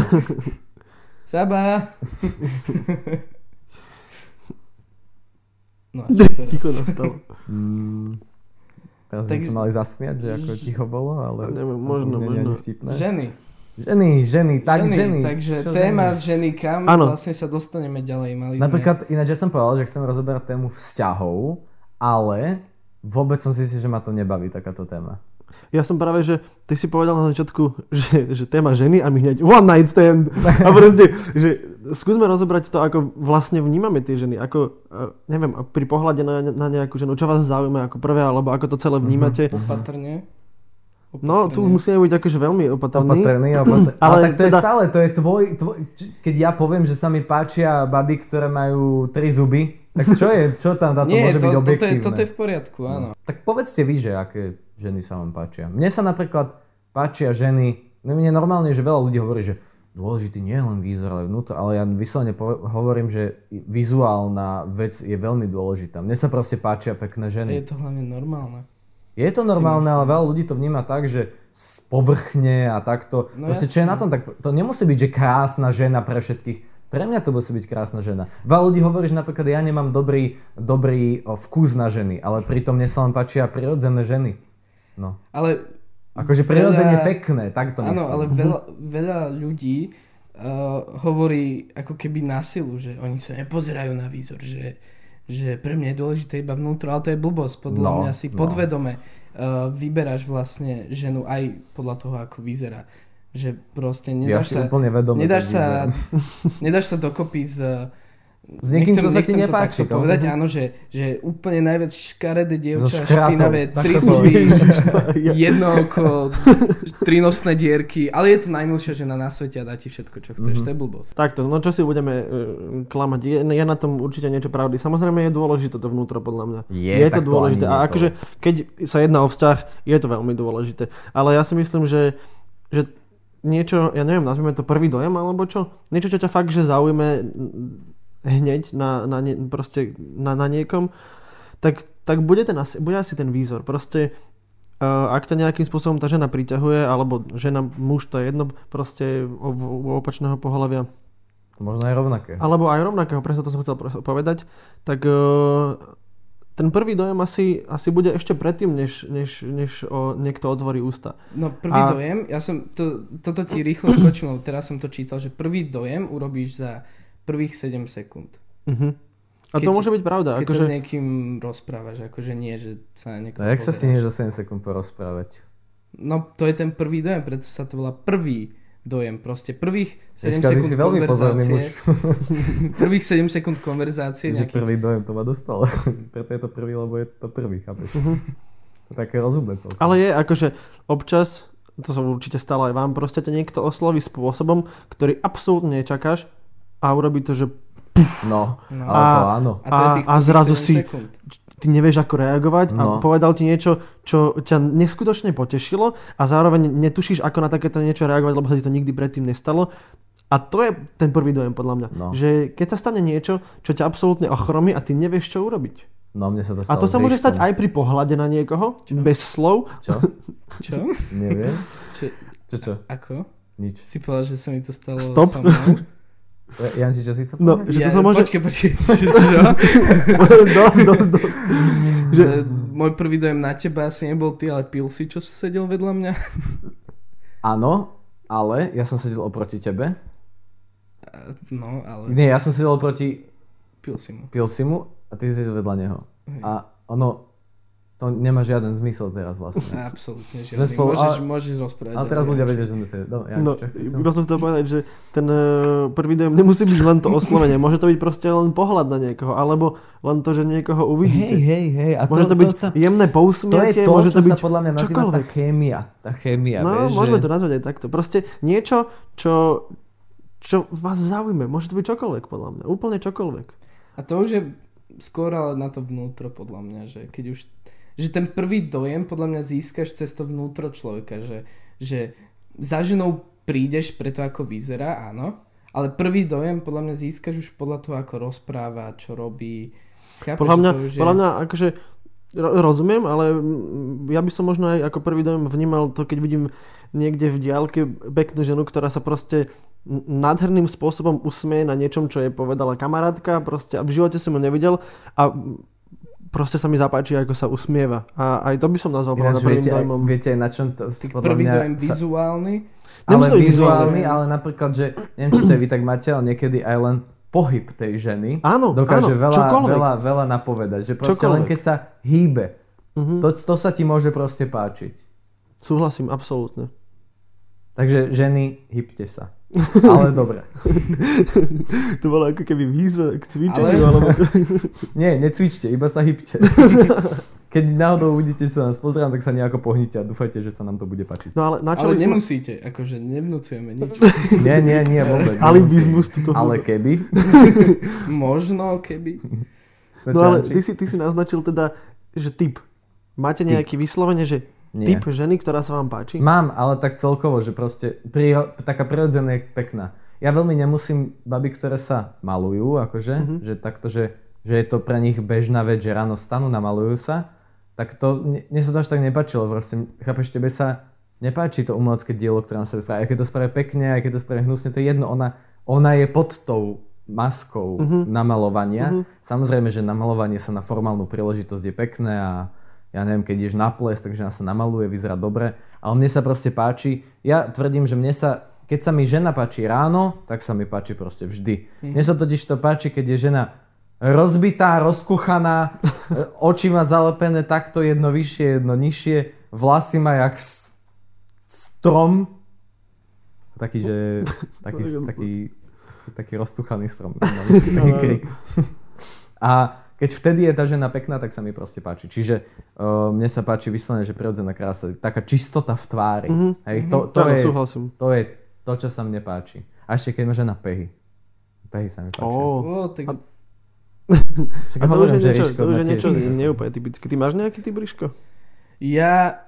Saba! No a čo teraz? Ticho nastalo. Mm, teraz by Takže- sa mali zasmiať, že ako ticho bolo, ale... Neviem, to možno, nie je ani možno. vtipné. Ženy. Ženy, ženy, tak ženy. Takže Čo téma ženy? ženy, kam Áno. vlastne sa dostaneme ďalej. Mali Napríklad, ináč ja som povedal, že chcem rozoberať tému vzťahov, ale vôbec som si si, že ma to nebaví takáto téma. Ja som práve, že ty si povedal na začiatku, že, že téma ženy a my hneď one night stand. A proste, že skúsme rozobrať to, ako vlastne vnímame tie ženy. Ako, eh, neviem, pri pohľade na, na nejakú ženu, čo vás zaujíma ako prvé, alebo ako to celé vnímate. sme opatrne. No, tu musíme byť akože veľmi opatrní. Opatrný, opatrný. Ale, ale tak to teda... je stále, to je tvoj, tvoj... Keď ja poviem, že sa mi páčia baby, ktoré majú tri zuby, tak čo je? Čo tam táto Nie, môže to, byť objektívne? Nie, toto je v poriadku, áno. No. Tak povedzte vy, že aké ženy sa vám páčia. Mne sa napríklad páčia ženy, no mne normálne, že veľa ľudí hovorí, že dôležitý nie je len výzor, ale vnútro, ale ja vyslovene hovorím, že vizuálna vec je veľmi dôležitá. Mne sa proste páčia pekné ženy. Je to hlavne normálne. Je to normálne, ale veľa ľudí to vníma tak, že povrchne a takto. No proste, čo je na tom, tak to nemusí byť, že krásna žena pre všetkých. Pre mňa to musí byť krásna žena. Veľa ľudí hovorí, že napríklad ja nemám dobrý, dobrý o, vkus na ženy, ale pritom mne sa len páčia prirodzené ženy. No. Ale akože prirodzene pekné, tak to myslím. Áno, ale veľa, veľa ľudí uh, hovorí ako keby na silu, že oni sa nepozerajú na výzor, že že pre mňa je dôležité iba vnútro, ale to je blbosť. Podľa no, mňa si no. podvedome uh, vyberáš vlastne ženu aj podľa toho, ako vyzerá. Že proste nedáš ja sa... úplne vedome nedáš sa, nedáš sa dokopy s... S niekým, kto sa ti nepáči. To povedať, áno, že, že úplne najviac škaredé dievča, špinavé, tri zuby, jedno oko, tri nosné dierky, ale je to najmilšia žena na svete a dá ti všetko, čo chceš. Mm-hmm. To je blbosť. Takto, no čo si budeme uh, klamať, je, je na tom určite niečo pravdy. Samozrejme je dôležité to vnútro, podľa mňa. Je, je to dôležité. A akože, keď sa jedná o vzťah, je to veľmi dôležité. Ale ja si myslím, že, že niečo, ja neviem, nazvime to prvý dojem, alebo čo? Niečo, čo ťa fakt, že zaujme hneď na, na, ne, proste na, na niekom, tak, tak bude, ten, bude asi ten výzor. Proste uh, ak to nejakým spôsobom tá žena priťahuje, alebo žena, muž, to je jedno, proste u, u opačného pohlavia. Možno aj rovnaké. Alebo aj rovnakého, presne to som chcel povedať. Tak uh, ten prvý dojem asi, asi bude ešte predtým, než, než, než o, niekto otvorí ústa. No prvý A... dojem, ja som, to, toto ti rýchlo skočilo, teraz som to čítal, že prvý dojem urobíš za prvých sedem sekúnd. Uh-huh. A keď, to môže byť pravda. Keď ako sa že... s niekým rozprávaš, akože nie, že sa niekoho No jak sa stihneš za sedem sekúnd porozprávať? No to je ten prvý dojem, preto sa to volá prvý dojem. Proste prvých sedem Ježka, sekúnd konverzácie. Prvých sedem sekúnd konverzácie. Že nejaký... prvý dojem to ma dostal. Preto je to prvý, lebo je to prvý, chápeš? Uh-huh. To je také rozumné celkom. Ale je akože občas, to sa určite stalo aj vám, proste ťa niekto osloví spôsobom, ktorý absolútne nečakáš, a urobí to, že no, no. A, to áno. A, a, a zrazu si sekúnd. Ty nevieš ako reagovať no. a povedal ti niečo, čo ťa neskutočne potešilo a zároveň netušíš ako na takéto niečo reagovať, lebo sa ti to nikdy predtým nestalo. A to je ten prvý dojem podľa mňa. No. Že keď sa stane niečo, čo ťa absolútne ochromí a ty nevieš čo urobiť. No mne sa to stalo. A to sa môže stať aj pri pohľade na niekoho, čo? Bez slov. Čo? Čo? Neviem. Čo? Čo čo? Ako? Nič. Si povedal, že sa mi to stalo Stop. so mnou. Janči, čo si sa no, povedal? že ja, to sa môže... Počkej, počkej, čo? dosť, dosť, dosť. Že... Môj prvý dojem na teba asi nebol ty, ale pil si, čo sedel vedľa mňa? Áno, ale ja som sedel oproti tebe. No, ale... Nie, ja som sedel oproti... Pil si mu. Pil si mu a ty si sedel vedľa neho. Hej. A ono... To nemá žiaden zmysel teraz vlastne. Absolútne žiadny. Spolu, môžeš, ale, môžeš rozprávať. Ale teraz ľudia vedia, že sme sa... No, ja, no iba som chcel povedať, že ten uh, prvý dojem nemusí byť len to oslovenie. Môže to byť proste len pohľad na niekoho, alebo len to, že niekoho uvidíte. Hej, hej, hej. A môže to, to byť to, jemné pousmiatie, to je to, môže čo to byť sa podľa mňa nazýva tá chémia. Tá chémia, no, vieš, môžeme že... to nazvať aj takto. Proste niečo, čo, čo vás zaujme. Môže to byť čokoľvek, podľa mňa. Úplne čokoľvek. A to už je skôr ale na to vnútro, podľa mňa, že keď už... Že ten prvý dojem podľa mňa získaš cez to vnútro človeka, že, že za ženou prídeš preto, ako vyzerá, áno, ale prvý dojem podľa mňa získaš už podľa toho, ako rozpráva, čo robí. Chápeš, podľa mňa, je... podľa mňa akože rozumiem, ale ja by som možno aj ako prvý dojem vnímal to, keď vidím niekde v diaľke peknú ženu, ktorá sa proste nádherným spôsobom usmieje na niečom, čo jej povedala kamarátka, proste a v živote som ju nevidel a proste sa mi zapáči, ako sa usmieva. A aj to by som nazval Ináč, prvým viete, dojmom. Viete aj na čom to... Prvý dojem sa... vizuálny? Ale vizuálny, ale napríklad, že neviem, či to je vy tak máte, ale niekedy aj len pohyb tej ženy áno, dokáže áno, veľa, veľa, veľa napovedať. Že proste čokoľvek. Len keď sa hýbe, uh-huh. to, to sa ti môže proste páčiť. Súhlasím, absolútne. Takže ženy, hýbte sa. Ale dobre. To bolo ako keby výzva k cvičeniu. Ale... Alebo... Nie, necvičte, iba sa hýbte. keď náhodou uvidíte, že sa nás pozerám, tak sa nejako pohnite a dúfajte, že sa nám to bude páčiť. No ale Ale načali sme... nemusíte, akože nevnúcujeme nič. Nie, nie, nie, vôbec. Alibizmus tu toho. Ale keby. Možno, keby. No ale ty si, ty si naznačil teda, že typ. Máte nejaký vyslovene, že Nie. typ ženy, ktorá sa vám páči? Mám, ale tak celkovo, že proste príro, taká prirodzená je pekná. Ja veľmi nemusím baby, ktoré sa malujú, akože, mm-hmm. že takto, že, že je to pre nich bežná vec, že ráno stanú, namalujú sa, tak to, mne sa to až tak nepáčilo, proste, chápeš, tebe sa nepáči to umelecké dielo, ktoré na sebe spraví. Aj keď to spraví pekne, aj keď to spraví hnusne, to je jedno, ona, ona je pod tou maskou mm-hmm. namalovania. Mm-hmm. Samozrejme, že namalovanie sa na formálnu príležitosť je pekné a ja neviem, keď ideš na ples, takže žena sa namaluje, vyzerá dobre, ale mne sa proste páči, ja tvrdím, že mne sa keď sa mi žena páči ráno, tak sa mi páči proste vždy. Mm. Mne sa totiž to páči, keď je žena rozbitá, rozkuchaná, oči má zalepené takto jedno vyššie, jedno nižšie, vlasy má jak strom. Taký, že... Taký, taký, taký roztuchaný strom. Taký krik. A keď vtedy je tá žena pekná, tak sa mi proste páči. Čiže uh, mne sa páči vyslovene, že prirodzená krása, taká čistota v tvári. Mm-hmm. Hej, to, to, je, to je to, čo sa mne páči. A ešte keď má žena pehy. Pehy sa mi páčia. Oh. Oh, tak... A... A to už je niečo, to už je niečo neúplne typické. Ty máš nejaký typ, Ríško? Ja...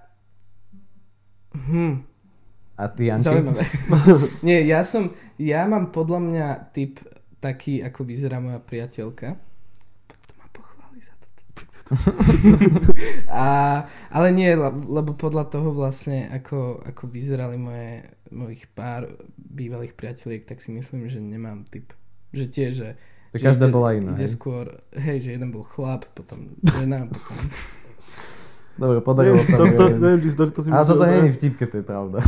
Hm. A ty, Janči? Zaujímavé. Nie, ja som... Ja mám podľa mňa typ taký, ako vyzerá moja priateľka. To ma pochváli za to. A, ale nie, lebo podľa toho vlastne, ako, ako vyzerali moje, mojich pár bývalých priateliek, tak si myslím, že nemám typ. Že tie, že... že každá ide, bola iná, ide hej? skôr, hej, že jeden bol chlap, potom žena, potom... Dobre, podarilo sa mi. Neviem, či z tohto si ale toto nie je vtip, keď to je pravda.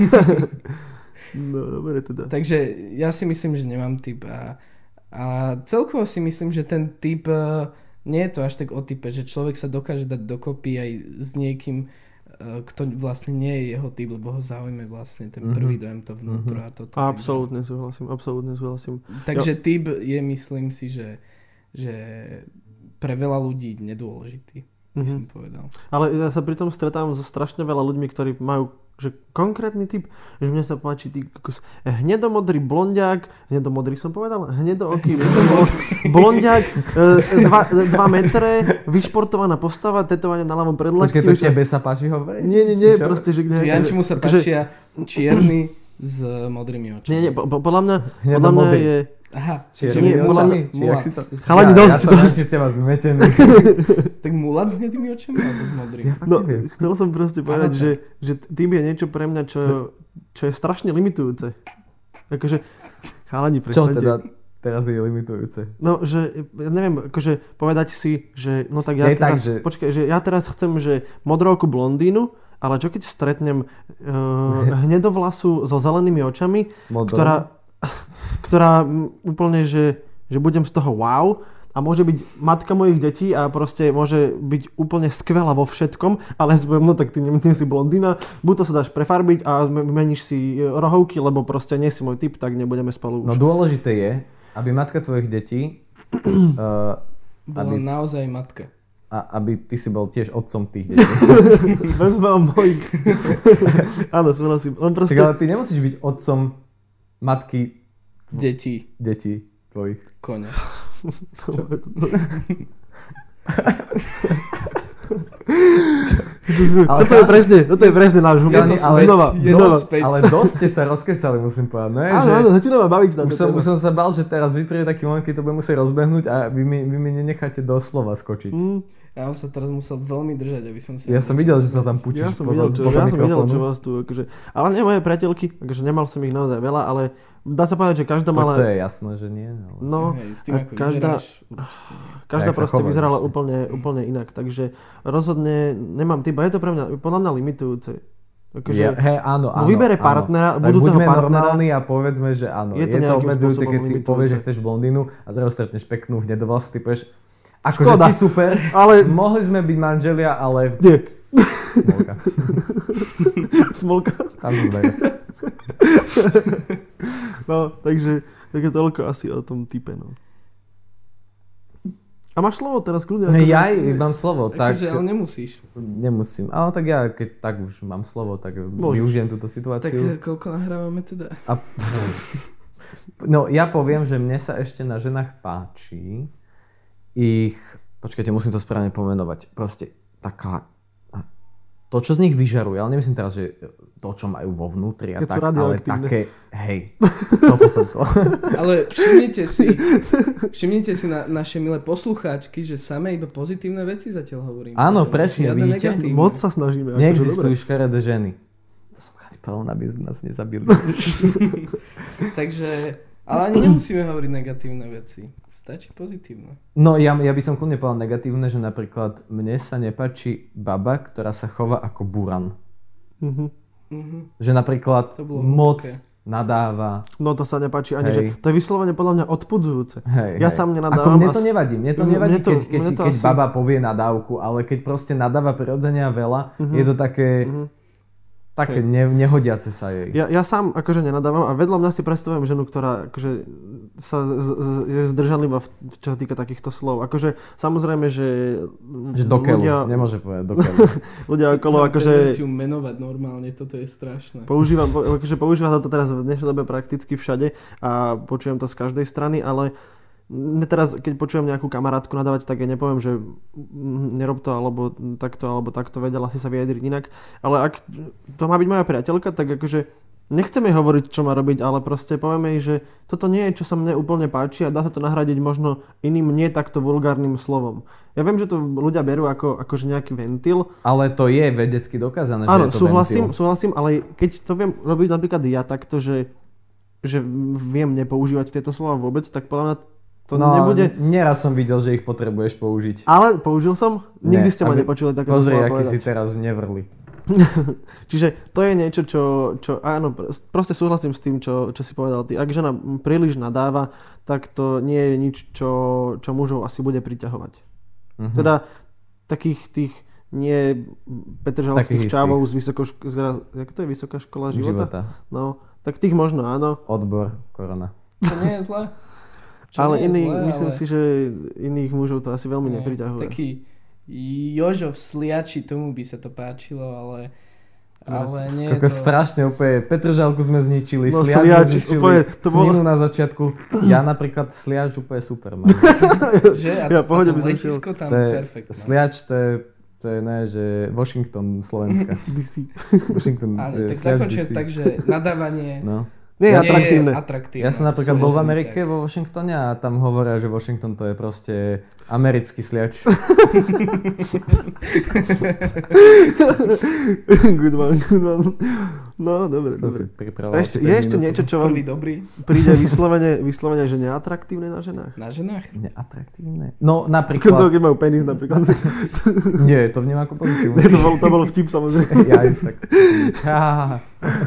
No, dobre teda. Takže ja si myslím, že nemám typ a, a celkovo si myslím, že ten typ... Nie je to až tak o type, že človek sa dokáže dať dokopy aj s niekým, kto vlastne nie je jeho typ, lebo ho zaujme vlastne ten prvý dojem, to vnútro a toto. Absolútne súhlasím, absolútne súhlasím. Takže typ je, myslím si, že, že pre veľa ľudí nedôležitý, by som povedal. Ale ja sa pri tom stretávam so strašne veľa ľuďmi, ktorí majú že konkrétny typ, že mne sa páči tý hnedomodrý blondiak, hnedomodrý som povedal, hnedooký blondiak, dva, dva metre, vyšportovaná postava, tetovanie na ľavom predlakti. Počkej, to tebe sa páči hovoriť? Nie, nie, nie, proste, že... Čiže Jančimu sa páčia čierny s modrými očami. Nie, nie, po, podľa mňa, podľa mňa je... Aha, čierny očami? Chalani, dosť, ja, dosť. Ja ste vás zmetení. Tak mulat s hnedými očami alebo s modrými? Ja no, chcel som proste povedať, že, že tým je niečo pre mňa, čo, čo je strašne limitujúce. Akože, chalani, Čo prestaňte. teda teraz je limitujúce? No, že, ja neviem, akože povedať si, že no tak ja je teraz, tak, že... počkaj, že ja teraz chcem, že modrovku blondínu, ale čo keď stretnem uh, hnedovlasu so zelenými očami, Modro. ktorá ktorá úplne, že, že budem z toho wow a môže byť matka mojich detí a proste môže byť úplne skvelá vo všetkom, ale zbudem, no tak ty nie si blondína, buď to sa dáš prefarbiť a meníš si rohovky, lebo proste nie si môj typ, tak nebudeme spolu už. No dôležité je, aby matka tvojich detí uh, bola aby, naozaj matka. A aby ty si bol tiež otcom tých detí. Bez mojich. Áno, súhlasím. Len proste... Tak ale ty nemusíš byť otcom matky detí. Detí tvojich. Koňa. Toto je presne, toto je presne náš humor. Ale, znova, znova. ale dosť ste sa rozkecali, musím povedať. No je, áno, že áno, začína ma baviť. Už som, už som sa bál, že teraz vy príde taký moment, keď to bude musieť rozbehnúť a vy mi, vy mi nenecháte doslova skočiť. Mm. Ja som sa teraz musel veľmi držať, aby som si... Ja som videl, že sa tam pučíš. Ja som videl, čo, ja som videl, čo vás tu... Akože, ale nie moje priateľky, akože nemal som ich naozaj veľa, ale dá sa povedať, že každá mala... To je jasné, že nie. Ale... No, hej, s tým, ako každá, vyzeráš, každá proste chováš, vyzerala ešte. úplne, úplne inak, takže rozhodne nemám typ, a je to pre mňa, podľa mňa limitujúce. Akože, ja, hej, áno, áno. V výbere partnera, áno. budúceho buďme partnera... normálni a povedzme, že áno. Je to, je to obmedzujúce, keď si limitujúce. povieš, že chceš blondínu a zrazu stretneš peknú hnedovlasú, ty povieš, akože Škoda, si super, ale... mohli sme byť manželia, ale... Nie. Smolka. Smolka. No, takže, takže toľko asi o tom type, no. A máš slovo teraz, kľudne. Ne, ja mám slovo, tak... Akože, ale nemusíš. Nemusím. Ale tak ja, keď tak už mám slovo, tak Môžeš. využijem túto Tak situáciu. koľko nahrávame teda? A... No, ja poviem, že mne sa ešte na ženách páči ich... Počkajte, musím to správne pomenovať. Proste taká... To, čo z nich vyžaruje, ale nemyslím teraz, že to, čo majú vo vnútri a tak, ale také... Hej, toto som chcel. Ale všimnite si, všimnite si na naše milé poslucháčky, že samé iba pozitívne veci zatiaľ hovoríme. Áno, presne, Žiadne vidíte? negatívne. Moc sa snažíme. akože Neexistujú dobre. škaredé ženy. To som chadiel, aby sme nás nezabili. Takže, ale ani nemusíme hovoriť negatívne veci. Stačí pozitívne. No ja, ja by som kľudne povedal negatívne, že napríklad mne sa nepáči baba, ktorá sa chová ako buran. Mhm. Mhm. Že napríklad To bolo moc hlboké. nadáva. No to sa nepáči ani, Hej. že to je vyslovene podľa mňa odpudzujúce. Hej, Ja hej. sám Ako nenadávam. mne to a s- nevadí, mne to Mne- nevadí, mne to- keď, keď, mne to keď asi- baba povie nadávku, ale keď proste nadáva prirodzene a veľa, je to také, Mhm. také ne, nehodiace sa jej. Ja, ja sám akože nenadávam a vedľa mňa si predstavujem ženu, ktorá akože sa z, z, je zdržanlivá, v- čo sa týka takýchto slov. Akože samozrejme, že, Že do keľu, ľudia, nemôže povedať do keľu. ľudia okolo Mám akože tendenciu menovať normálne, toto je strašné. používam, po- akože používam to teraz v dnešnej dobe prakticky všade a počujem to z každej strany, ale mne teraz, keď počujem nejakú kamarátku nadávať, tak ja nepoviem, že mm, nerob to, alebo takto, alebo takto, vedela si sa vyjadriť inak. Ale ak to má byť moja priateľka, tak akože nechcem jej hovoriť, čo má robiť, ale proste povieme jej, že toto nie je, čo sa mne úplne páči a dá sa to nahradiť možno iným nie takto vulgárnym slovom. Ja viem, že to ľudia berú ako akože nejaký ventil. Ale to je vedecky dokázané, Áno, že je to súhlasím, ventil. súhlasím, ale keď to viem robiť napríklad ja takto, že, že viem nepoužívať tieto slova vôbec, tak podľa mňa to no, nebude... Neraz som videl, že ich potrebuješ použiť. Ale použil som? Nikdy Nie, ste ma aby- nepočuli také Pozri, slova aký si povedať. teraz nevrli. Čiže to je niečo, čo, čo áno, proste súhlasím s tým, čo, čo si povedal ty. Ak žena príliš nadáva, tak to nie je nič, čo, čo mužov asi bude priťahovať. Mhm. Teda takých tých nie petržalských Takých čávov z vysokoškola, jak to je vysoká škola života? Života. No, tak tých možno áno. Odbor, korona. To nie je zlé. Čo Ale nie je iný, zlé, myslím ale... si, že iných mužov to asi veľmi Nie, nepriťahuje. Taký Jožo v Sliači, tomu by sa to páčilo, ale, ale nie je Ako to... strašne úplne, Petržalku sme zničili, No, Sliač Sliač, sme zničili, úplne, to bolo- Sninu na začiatku. Ja napríklad Sliač úplne super mám. Že? A, Ja to, pohode a by to som letisko tam To je, perfektné. Sliač to je, to je ne, že Washington Slovenska. dé cé. Washington, Áno, eh, tak Sliač zakončujem dé cé. tak, že nadávanie No. Nie je Ja nie atraktívne. je atraktívne. Ja som napríklad bol v Súhlasím, Amerike, tak. vo Washingtone a tam hovoria, že Washington to je proste americký Sliač. Good one, good one. No, dobre, To si dobre. pripravoval. A ešte, je ešte niečo, čo vám Prvý dobrý príde vyslovene, vyslovene, že neatraktívne na ženách? na ženách. Neatraktívne? No Keď napríklad... keď majú penis napríklad. Nie, to vnímam ako pozitívne. to, bol, to bol vtip samozrejme. Ja aj tak. Ha, ha, ha.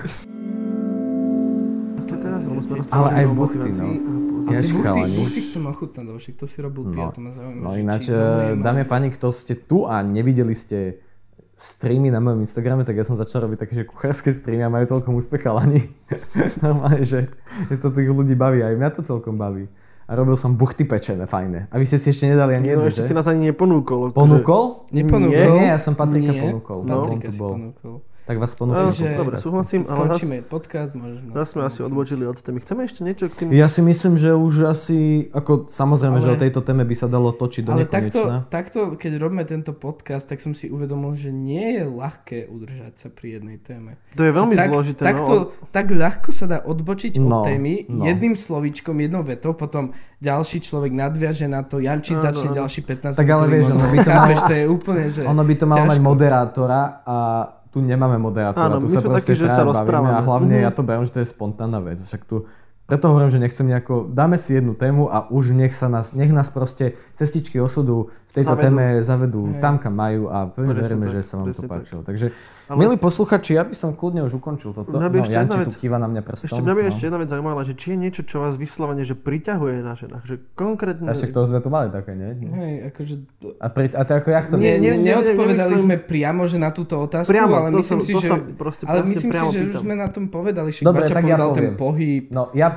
Teraz, lebo sme Ale aj rozprávali o buchty, motivácii no. a po- Ja Ty buchty, chalani. buchty chcem ochutnať, lebo však to si robil ty No, a to ma zaujíma. No že ináč, či zaujíma. dámy a páni, kto ste tu a nevideli ste streamy na mojom Instagrame, tak ja som začal robiť také, že kuchárske streamy a majú celkom úspech chalani. Normálne, že že to tých ľudí baví, aj mňa to celkom baví. A robil som buchty pečené, fajné. A vy ste si ešte nedali ani No jednu, ešte že? si nás ani neponúkol. akože- Ponúkol? Neponúkol? Nie, nie, ja som Patrika Nie, ponúkol. No, Patrika on tu si bol. ponúkol. Tak vás No, ponúkol. Takže- dobre, súhlasím, ale zase, Skončíme podcast, môžeš nás zase sme asi ponúknuť. odbočili od témy. Chceme ešte niečo k tým... Ja si myslím, že už asi, ako samozrejme, Ale- že o tejto téme by sa dalo točiť do Ale takto, nekonečna. takto, keď robíme tento podcast, tak som si uvedomil, že nie je ľahké udržať sa pri jednej téme. To je veľmi tak, zložité. Takto, no. tak ľahko sa dá odbočiť No, od témy no. jedným slovíčkom, jednou vetou, potom ďalší človek nadviaže na to, Janči Áno, začne áno. ďalší pätnásť Tak ale minútový vieš, ono monolog. by to Chápeš, malo- to je úplne, že Ono by to malo mať ťažko. moderátora a tu nemáme moderátora, Áno, tu my sa sme proste takí, že sa traja bavíme rozprávame. a hlavne Mhm. ja to beriem, že to je spontánna vec. Však tu, preto hovorím, že nechcem nejako, dáme si jednu tému a už nech sa nás, nech nás proste cestičky osudu v tejto Zavedú. téme zavedú Hej. tam, kam majú a pevne Presne veríme, tak, že sa vám to presne tak. páčilo. Takže, Ale- milí posluchači, ja by som kľudne už ukončil toto. Mňa by No, ešte Janči jedna tu vec- kýva na mňa prstom. Ešte mňa by no. ešte jedna vec zaujímala, že či je niečo, čo vás vyslovene, že priťahuje na ženách, že konkrétne... A však to sme tu mali také, nie? Hej, akože... A, pre, a to ako, jak to Nie, nie, nie, nie, neodpovedali nemyslím- sme priamo, že na túto otázku, Priamo, ale to myslím som- si, to že... sa proste ale presne myslím si, priamo že už pýtam. sme na tom povedali, že Dobre, Bača tak ja povedal ten poviem. pohyb. No, ja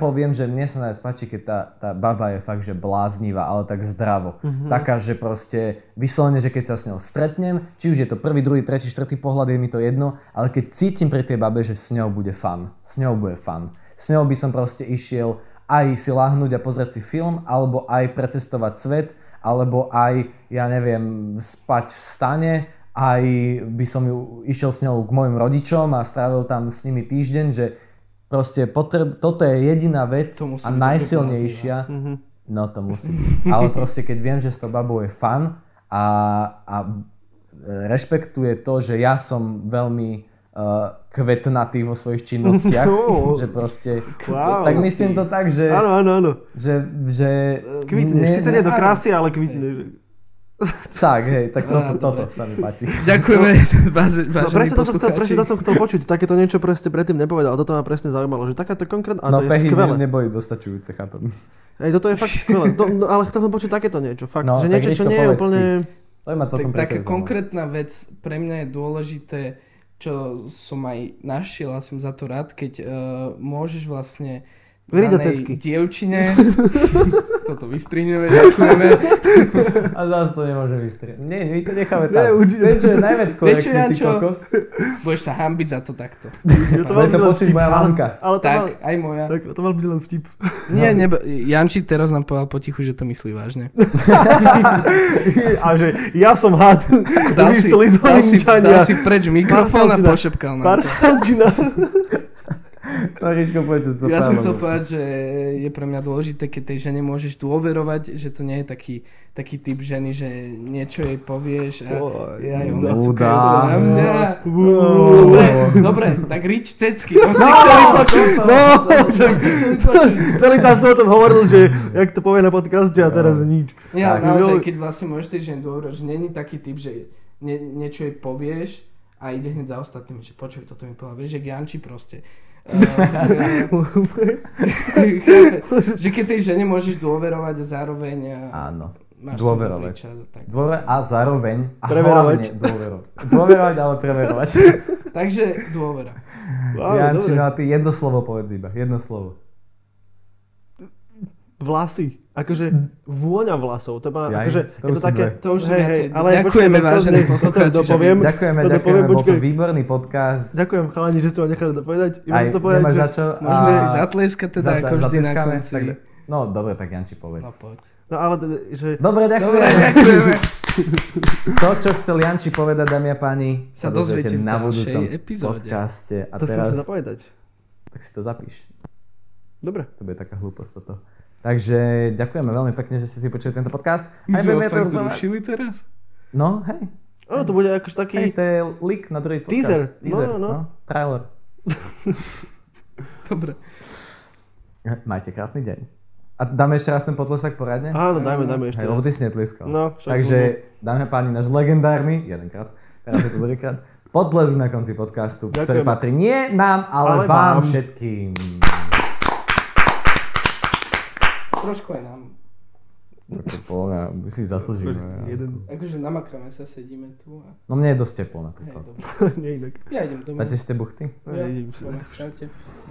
poviem, že mne sa najviac páči, keď tá, tá baba je fakt, že bláznivá, ale tak zdravo. Mm-hmm. Taká, že proste vyslovene, že keď sa s ňou stretnem, či už je to prvý, druhý, tretí, štvrtý pohľad, je mi to jedno, ale keď cítim pri tej babe, že s ňou bude fun. S ňou bude fun. S ňou by som proste išiel aj si láhnuť a pozrieť si film, alebo aj precestovať svet, alebo aj, ja neviem, spať v stane, aj by som ju išiel s ňou k mojim rodičom a strávil tam s nimi týždeň, že proste potreb, toto je jediná vec a najsilnejšia. Mm-hmm. No to musí byť. Ale proste keď viem, že s tou babou je fun a, a rešpektuje to, že ja som veľmi uh, kvetnatý vo svojich činnostiach, oh. že proste, wow. tak myslím to tak, že áno, áno, áno. že, že kvitneš, síce nie do krásy, ale kvitneš. Tak, hej, tak toto, toto sa mi páči. Ďakujeme, vážení no, presne to som chcel, presne to som chcel počuť, takéto niečo presne predtým nepovedal, toto ma presne zaujímalo, že takáto konkrétna, a no, to je skvelé. No neboli dostačujúce, chápem. Hej, toto je fakt skvelé, to, no, ale chcel som počuť takéto niečo, fakt, no, že niečo, čo nie je úplne... To je ma celkom tak, taká konkrétna vec, pre mňa je dôležité, čo som aj našiel a som za to rád, keď uh, môžeš vlastne danej dievčine, toto vystrihneme, ďakujeme. A zás to nemôže vystrihnúť. Nie, my to necháme tam. Ten, čo je najviac korektný, ty kokos. Budeš sa hambiť za to takto. To bude to počuť moja mamka. Ale to tak, mal, aj moja. To mal byť len vtip. Nie, neba, Janči teraz nám povedal potichu, že to myslí vážne. A že ja som had. Dal si, dal si, dal si preč mikrofón a pošepkal nám. Parsančina. Maričko, povedz, čo ja som chcel povedať, že je pre mňa dôležité, keď tej žene môžeš dôverovať, že to nie je taký, taký typ ženy, že niečo jej povieš a ja ju nacúkajú to na mňa. Dobre, dobre, tak rič cecky. To si chceli počuť. No, celý čas to o tom hovoril, že jak to povie na podcaste a teraz nič. Ja, naozaj, keď vlastne môžeš tej žene dôverovať, že není taký typ, že niečo jej povieš a ide hneď za ostatnými, že počuj, toto mi povedal, vieš, jak Janči proste. Uh, tak, uh, že keď tej žene môžeš dôverovať a zároveň uh, áno, máš dôverovať. Čas a, tak. Dôver a zároveň a preverovať. Dôverovať. Dôverovať, ale preverovať. Takže dôvera. Wow, Janči, no a ty jedno slovo povedz iba, jedno slovo. Vlasy. Akože vôňa vlasov. To má, Jaj, akože, to je to také... To už hej, hej, ale ďakujeme, vážení poslucháči. Ďakujeme, ďakujeme, bol to výborný podcast. Ďakujem, chalani, že ste ma nechali dopovedať. Aj, to povedať, nemáš že... za čo. Môžeme si zatleskať teda, za, ako vždy na konci. Tak, no, dobre, tak Janči, povedz. No, poď. No, ale teda, že... Dobre, ďakujeme. Dobre, ďakujeme. To, čo chcel Janči povedať, dámy a páni, sa dozviete na budúcom epizóde. podcaste. A to teraz... si musím zapovedať. Tak si to zapíš. Dobre. To bude taká hlúposť toto. Takže ďakujeme veľmi pekne, že ste si počuli tento podcast. My sme ho fakt zrušili teraz? No, hej. Ono to bude akož taký... Hej, to je leak na druhý podcast. Teaser. Teaser. No, no, no. no. Trailer. Dobre. Majte krásny deň. A dáme ešte raz ten potlesak poradne? Áno, dajme, dajme ešte hej, raz. lebo ty si netliskal. No, Takže, dáme páni, náš legendárny, jedenkrát, teraz je to druhýkrát, potlesk na konci podcastu, ďakujem, ktorý patrí nie nám, ale, ale vám, vám všetkým. Trošku aj nám. To poľa, my si zaslúžime. Jeden. Akože namakáme sa, sedíme tu. A... No mne je dosť teplo napríklad. Nie inak. Ja idem domov. Dáte si tie buchty? Ja idem sa.